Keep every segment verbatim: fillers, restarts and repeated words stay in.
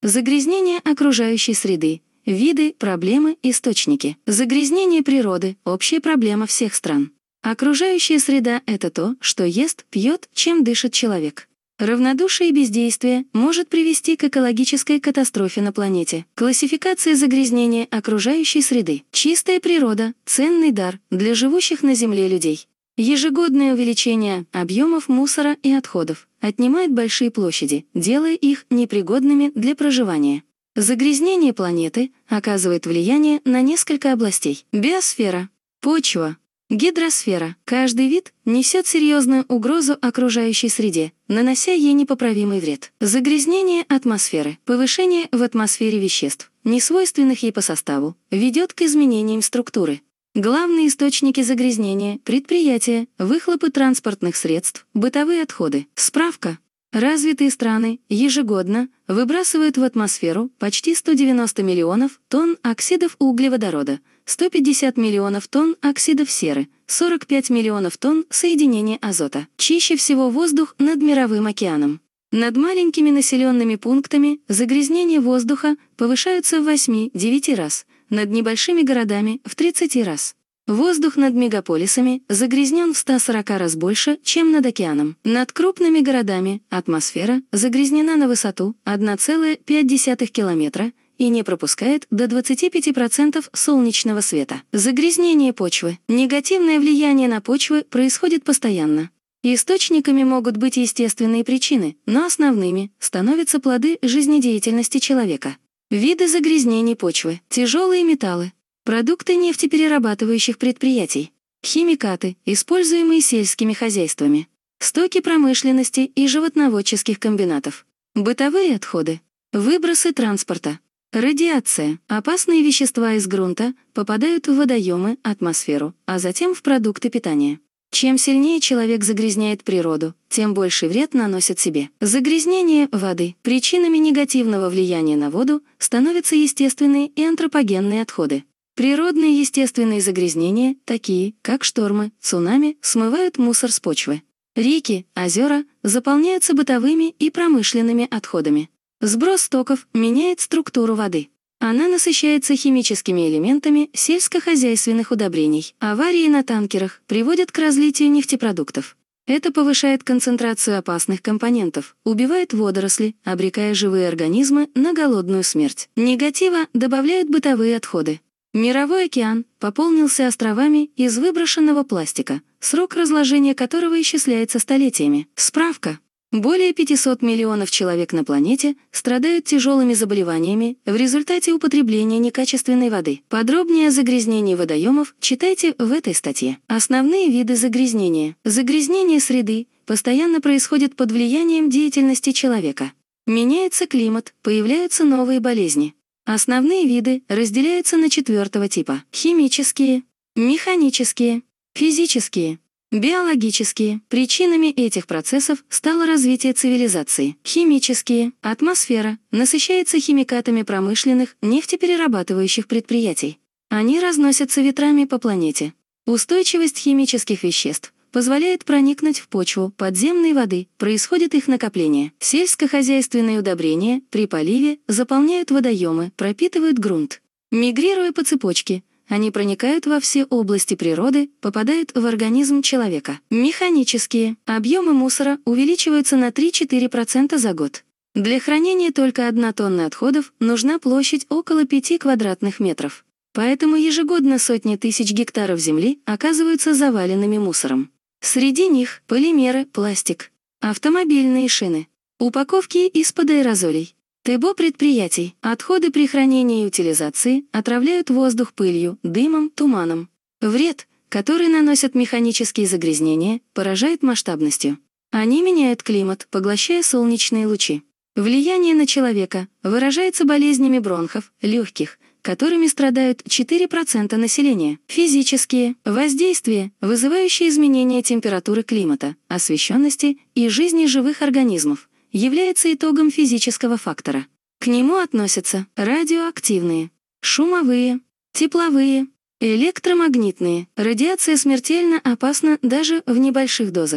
Загрязнение окружающей среды. Виды, проблемы, источники. Загрязнение природы – общая проблема всех стран. Окружающая среда – это то, что ест, пьет, чем дышит человек. Равнодушие и бездействие может привести к экологической катастрофе на планете. Классификация загрязнения окружающей среды. Чистая природа – ценный дар для живущих на Земле людей. Ежегодное увеличение объемов мусора и отходов отнимает большие площади, делая их непригодными для проживания. Загрязнение планеты оказывает влияние на несколько областей. Биосфера, почва, гидросфера. Каждый вид несет серьезную угрозу окружающей среде, нанося ей непоправимый вред. Загрязнение атмосферы. Повышение в атмосфере веществ, несвойственных ей по составу, ведет к изменениям структуры. Главные источники загрязнения – предприятия, выхлопы транспортных средств, бытовые отходы. Справка. Развитые страны ежегодно выбрасывают в атмосферу почти сто девяносто миллионов тонн оксидов углеводорода, сто пятьдесят миллионов тонн оксидов серы, сорок пять миллионов тонн соединения азота. Чище всего воздух над Мировым океаном. Над маленькими населенными пунктами загрязнение воздуха повышаются в восьми-девяти раз, над небольшими городами — в тридцати раз. Воздух над мегаполисами загрязнен в ста сорока раз больше, чем над океаном. Над крупными городами атмосфера загрязнена на высоту одна целая пять десятых километра и не пропускает до двадцати пяти процентов солнечного света. Загрязнение почвы. Негативное влияние на почвы происходит постоянно. Источниками могут быть естественные причины, но основными становятся плоды жизнедеятельности человека. Виды загрязнений почвы. Тяжелые металлы. Продукты нефтеперерабатывающих предприятий. Химикаты, используемые сельскими хозяйствами. Стоки промышленности и животноводческих комбинатов. Бытовые отходы. Выбросы транспорта. Радиация. Опасные вещества из грунта попадают в водоемы, атмосферу, а затем в продукты питания. Чем сильнее человек загрязняет природу, тем больше вред наносит себе. Загрязнение воды. Причинами негативного влияния на воду становятся естественные и антропогенные отходы. Природные естественные загрязнения, такие как штормы, цунами, смывают мусор с почвы. Реки, озера заполняются бытовыми и промышленными отходами. Сброс стоков меняет структуру воды. Она насыщается химическими элементами сельскохозяйственных удобрений. Аварии на танкерах приводят к разлитию нефтепродуктов. Это повышает концентрацию опасных компонентов, убивает водоросли, обрекая живые организмы на голодную смерть. Негатива добавляют бытовые отходы. Мировой океан пополнился островами из выброшенного пластика, срок разложения которого исчисляется столетиями. Справка. Более пятисот миллионов человек на планете страдают тяжелыми заболеваниями в результате употребления некачественной воды. Подробнее о загрязнении водоемов читайте в этой статье. Основные виды загрязнения. Загрязнение среды постоянно происходит под влиянием деятельности человека. Меняется климат, появляются новые болезни. Основные виды разделяются на четвертого типа. Химические, механические, физические, биологические. Причинами этих процессов стало развитие цивилизации. Химические. Атмосфера насыщается химикатами промышленных, нефтеперерабатывающих предприятий. Они разносятся ветрами по планете. Устойчивость химических веществ позволяет проникнуть в почву подземной воды, происходит их накопление. Сельскохозяйственные удобрения при поливе заполняют водоемы, пропитывают грунт. Мигрируя по цепочке, они проникают во все области природы, попадают в организм человека. Механические. Объемы мусора увеличиваются на три-четыре процента за год. Для хранения только одна тонна отходов нужна площадь около пяти квадратных метров. Поэтому ежегодно сотни тысяч гектаров земли оказываются заваленными мусором. Среди них полимеры, пластик, автомобильные шины, упаковки из-под аэрозолей. ТЭБО предприятий. Отходы при хранении и утилизации отравляют воздух пылью, дымом, туманом. Вред, который наносят механические загрязнения, поражает масштабностью. Они меняют климат, поглощая солнечные лучи. Влияние на человека выражается болезнями бронхов, легких, которыми страдают четыре процента населения. Физические воздействия, вызывающие изменение температуры климата, освещенности и жизни живых организмов, является итогом физического фактора. К нему относятся радиоактивные, шумовые, тепловые, электромагнитные. Радиация смертельно опасна даже в небольших дозах.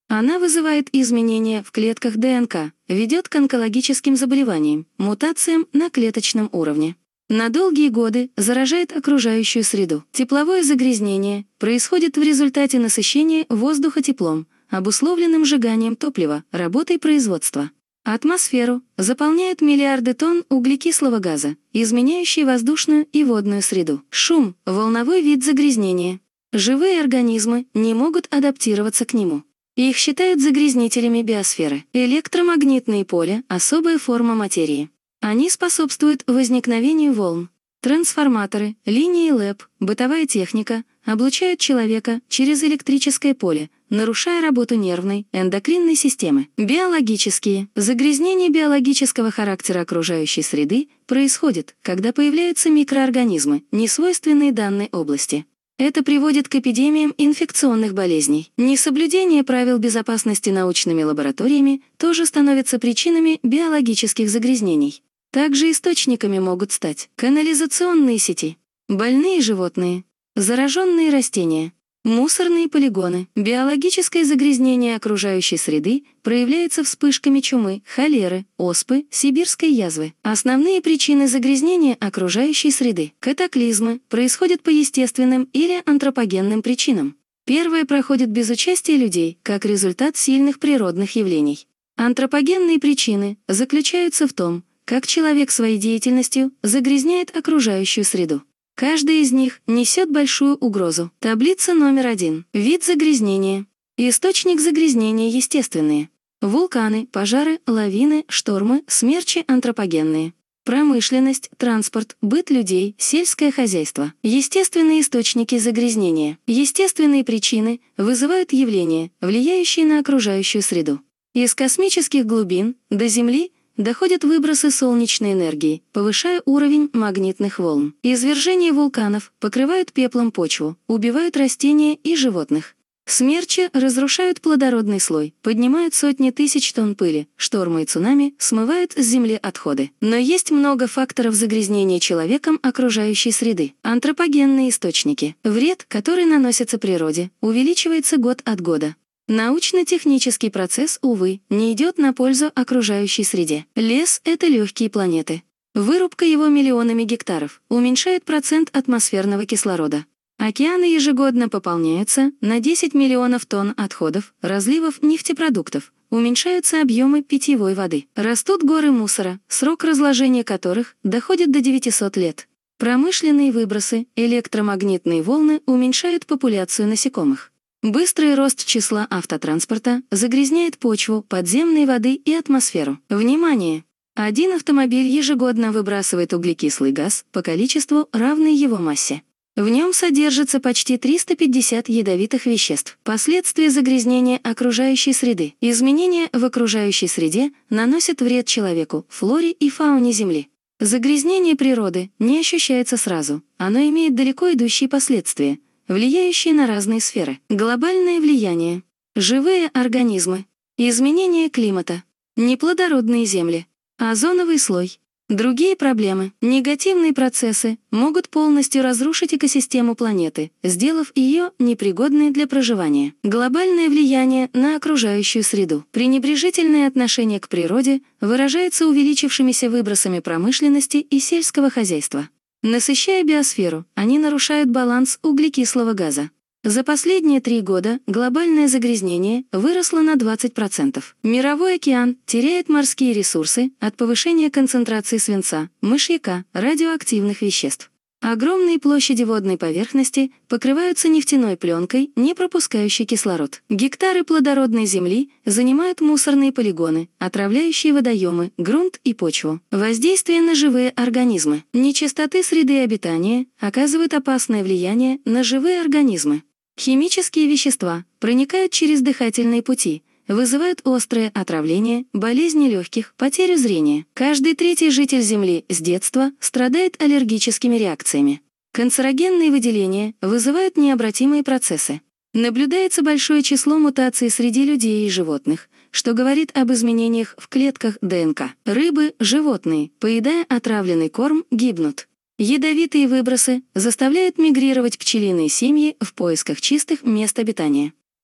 Она вызывает изменения в клетках ДНК, ведет к онкологическим заболеваниям, мутациям на клеточном уровне. На долгие годы заражает окружающую среду. Тепловое загрязнение происходит в результате насыщения воздуха теплом, обусловленным сжиганием топлива, работой производства. Атмосферу заполняют миллиарды тонн углекислого газа, изменяющие воздушную и водную среду. Шум – волновой вид загрязнения. Живые организмы не могут адаптироваться к нему. Их считают загрязнителями биосферы. Электромагнитные поля – особая форма материи. Они способствуют возникновению волн. Трансформаторы, линии ЛЭП, бытовая техника облучают человека через электрическое поле, нарушая работу нервной, эндокринной системы. Биологические. Загрязнение биологического характера окружающей среды происходит, когда появляются микроорганизмы, несвойственные данной области. Это приводит к эпидемиям инфекционных болезней. Несоблюдение правил безопасности научными лабораториями тоже становится причинами биологических загрязнений. Также источниками могут стать канализационные сети, больные животные, зараженные растения, мусорные полигоны. Биологическое загрязнение окружающей среды проявляется вспышками чумы, холеры, оспы, сибирской язвы. Основные причины загрязнения окружающей среды. Катаклизмы происходят по естественным или антропогенным причинам. Первое проходит без участия людей, как результат сильных природных явлений. Антропогенные причины заключаются в том, как человек своей деятельностью загрязняет окружающую среду. Каждый из них несет большую угрозу. Таблица номер один. Вид загрязнения. Источник загрязнения естественные. Вулканы, пожары, лавины, штормы, смерчи антропогенные. Промышленность, транспорт, быт людей, сельское хозяйство. Естественные источники загрязнения. Естественные причины вызывают явления, влияющие на окружающую среду. Из космических глубин до Земли доходят выбросы солнечной энергии, повышая уровень магнитных волн. Извержения вулканов покрывают пеплом почву, убивают растения и животных. Смерчи разрушают плодородный слой, поднимают сотни тысяч тонн пыли, штормы и цунами смывают с земли отходы. Но есть много факторов загрязнения человеком окружающей среды. Антропогенные источники. Вред, который наносится природе, увеличивается год от года. Научно-технический процесс, увы, не идет на пользу окружающей среде. Лес — это легкие планеты. Вырубка его миллионами гектаров уменьшает процент атмосферного кислорода. Океаны ежегодно пополняются на десять миллионов тонн отходов, разливов нефтепродуктов, уменьшаются объемы питьевой воды. Растут горы мусора, срок разложения которых доходит до девятисот лет. Промышленные выбросы, электромагнитные волны уменьшают популяцию насекомых. Быстрый рост числа автотранспорта загрязняет почву, подземные воды и атмосферу. Внимание! Один автомобиль ежегодно выбрасывает углекислый газ по количеству, равной его массе. В нем содержится почти триста пятьдесят ядовитых веществ. Последствия загрязнения окружающей среды. Изменения в окружающей среде наносят вред человеку, флоре и фауне Земли. Загрязнение природы не ощущается сразу. Оно имеет далеко идущие последствия, влияющие на разные сферы. Глобальное влияние. Живые организмы. Изменение климата. Неплодородные земли. Озоновый слой. Другие проблемы. Негативные процессы могут полностью разрушить экосистему планеты, сделав ее непригодной для проживания. Глобальное влияние на окружающую среду. Пренебрежительное отношение к природе выражается увеличившимися выбросами промышленности и сельского хозяйства. Насыщая биосферу, они нарушают баланс углекислого газа. За последние три года глобальное загрязнение выросло на двадцать процентов. Мировой океан теряет морские ресурсы от повышения концентрации свинца, мышьяка, радиоактивных веществ. Огромные площади водной поверхности покрываются нефтяной пленкой, не пропускающей кислород. Гектары плодородной земли занимают мусорные полигоны, отравляющие водоемы, грунт и почву. Воздействие на живые организмы. Нечистоты среды обитания оказывают опасное влияние на живые организмы. Химические вещества проникают через дыхательные пути, вызывают острое отравление, болезни легких, потерю зрения. Каждый третий житель Земли с детства страдает аллергическими реакциями. Канцерогенные выделения вызывают необратимые процессы. Наблюдается большое число мутаций среди людей и животных, что говорит об изменениях в клетках ДНК. Рыбы, животные, поедая отравленный корм, гибнут. Ядовитые выбросы заставляют мигрировать пчелиные семьи в поисках чистых мест обитания.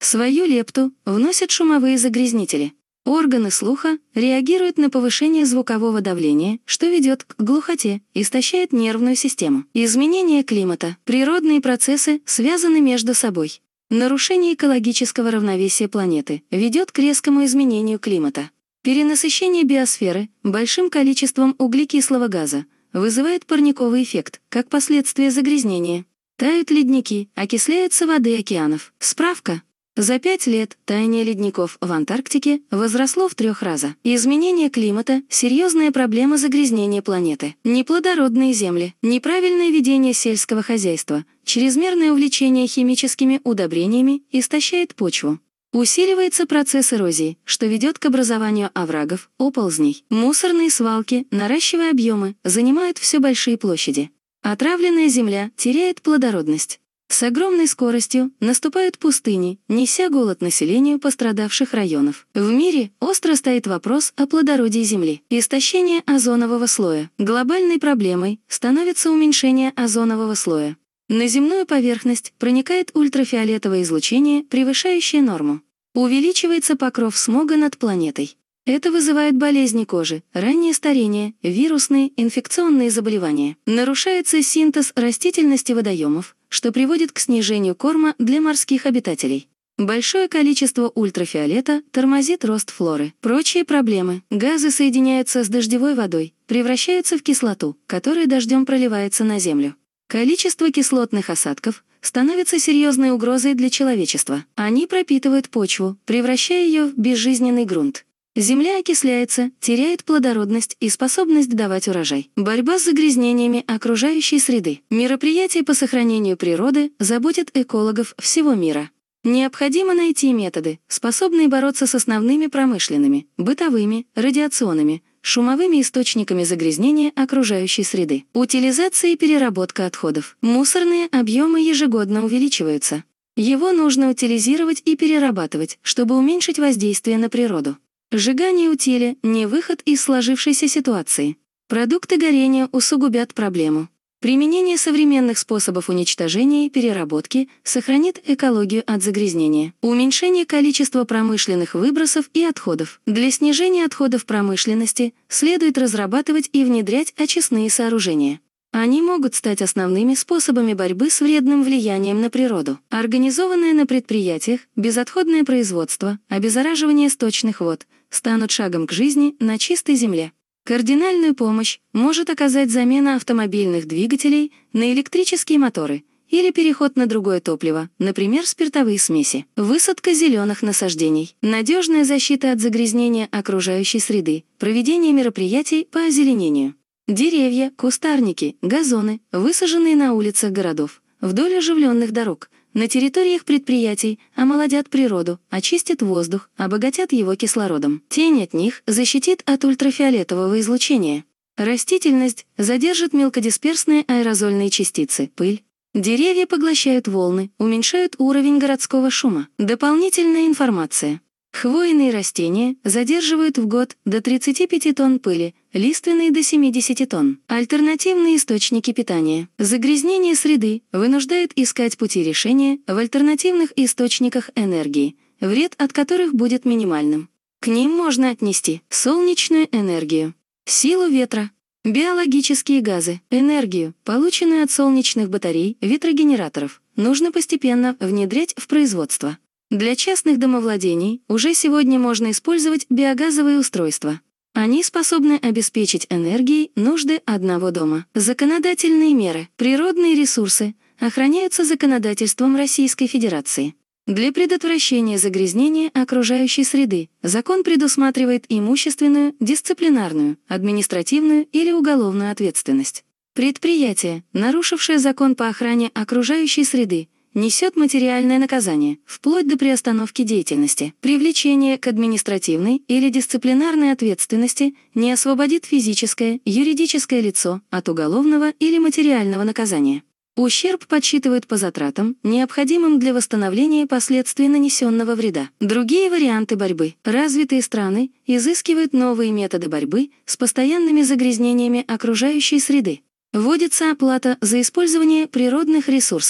Свою лепту вносят шумовые загрязнители. Органы слуха реагируют на повышение звукового давления, что ведет к глухоте, истощает нервную систему. Изменение климата. Природные процессы связаны между собой. Нарушение экологического равновесия планеты ведет к резкому изменению климата. Перенасыщение биосферы большим количеством углекислого газа вызывает парниковый эффект, как последствие загрязнения. Тают ледники, окисляются воды океанов. Справка. За пять лет таяние ледников в Антарктике возросло в трех раза. Изменение климата – серьезная проблема загрязнения планеты. Неплодородные земли, неправильное ведение сельского хозяйства, чрезмерное увлечение химическими удобрениями истощает почву. Усиливается процесс эрозии, что ведет к образованию оврагов, оползней. Мусорные свалки, наращивая объемы, занимают все большие площади. Отравленная земля теряет плодородность. С огромной скоростью наступают пустыни, неся голод населению пострадавших районов. В мире остро стоит вопрос о плодородии Земли. Истощение озонового слоя. Глобальной проблемой становится уменьшение озонового слоя. На земную поверхность проникает ультрафиолетовое излучение, превышающее норму. Увеличивается покров смога над планетой. Это вызывает болезни кожи, раннее старение, вирусные, инфекционные заболевания. Нарушается синтез растительности водоемов, что приводит к снижению корма для морских обитателей. Большое количество ультрафиолета тормозит рост флоры. Прочие проблемы. Газы соединяются с дождевой водой, превращаются в кислоту, которая дождем проливается на землю. Количество кислотных осадков становится серьезной угрозой для человечества. Они пропитывают почву, превращая ее в безжизненный грунт. Земля окисляется, теряет плодородность и способность давать урожай. Борьба с загрязнениями окружающей среды. Мероприятия по сохранению природы заботят экологов всего мира. Необходимо найти методы, способные бороться с основными промышленными, бытовыми, радиационными, шумовыми источниками загрязнения окружающей среды. Утилизация и переработка отходов. Мусорные объемы ежегодно увеличиваются. Его нужно утилизировать и перерабатывать, чтобы уменьшить воздействие на природу. Сжигание утиля – не выход из сложившейся ситуации. Продукты горения усугубят проблему. Применение современных способов уничтожения и переработки сохранит экологию от загрязнения. Уменьшение количества промышленных выбросов и отходов. Для снижения отходов промышленности следует разрабатывать и внедрять очистные сооружения. Они могут стать основными способами борьбы с вредным влиянием на природу. Организованное на предприятиях безотходное производство, обеззараживание сточных вод станут шагом к жизни на чистой земле. Кардинальную помощь может оказать замена автомобильных двигателей на электрические моторы или переход на другое топливо, например, спиртовые смеси. Высадка зеленых насаждений. Надежная защита от загрязнения окружающей среды. Проведение мероприятий по озеленению. Деревья, кустарники, газоны, высаженные на улицах городов, вдоль оживленных дорог, на территориях предприятий, омолодят природу, очистят воздух, обогатят его кислородом. Тень от них защитит от ультрафиолетового излучения. Растительность задержит мелкодисперсные аэрозольные частицы, пыль. Деревья поглощают волны, уменьшают уровень городского шума. Дополнительная информация. Хвойные растения задерживают в год до тридцати пяти тонн пыли, лиственные до семидесяти тонн. Альтернативные источники питания. Загрязнение среды вынуждает искать пути решения в альтернативных источниках энергии, вред от которых будет минимальным. К ним можно отнести солнечную энергию, силу ветра, биологические газы, энергию, полученную от солнечных батарей, ветрогенераторов, нужно постепенно внедрять в производство. Для частных домовладений уже сегодня можно использовать биогазовые устройства. Они способны обеспечить энергией нужды одного дома. Законодательные меры. Природные ресурсы охраняются законодательством Российской Федерации. Для предотвращения загрязнения окружающей среды закон предусматривает имущественную, дисциплинарную, административную или уголовную ответственность. Предприятие, нарушившее закон по охране окружающей среды, несет материальное наказание, вплоть до приостановки деятельности. Привлечение к административной или дисциплинарной ответственности не освободит физическое, юридическое лицо от уголовного или материального наказания. Ущерб подсчитывают по затратам, необходимым для восстановления последствий нанесенного вреда. Другие варианты борьбы. Развитые страны изыскивают новые методы борьбы с постоянными загрязнениями окружающей среды. Вводится оплата за использование природных ресурсов.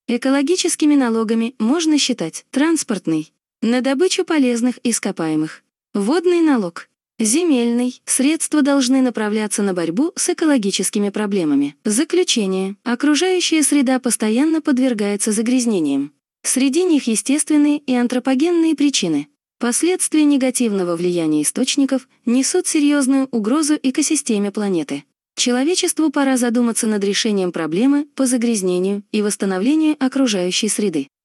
Экологическими налогами можно считать транспортный, на добычу полезных ископаемых, водный налог, земельный, средства должны направляться на борьбу с экологическими проблемами. Заключение. Окружающая среда постоянно подвергается загрязнениям. Среди них естественные и антропогенные причины. Последствия негативного влияния источников несут серьезную угрозу экосистеме планеты. Человечеству пора задуматься над решением проблемы по загрязнению и восстановлению окружающей среды.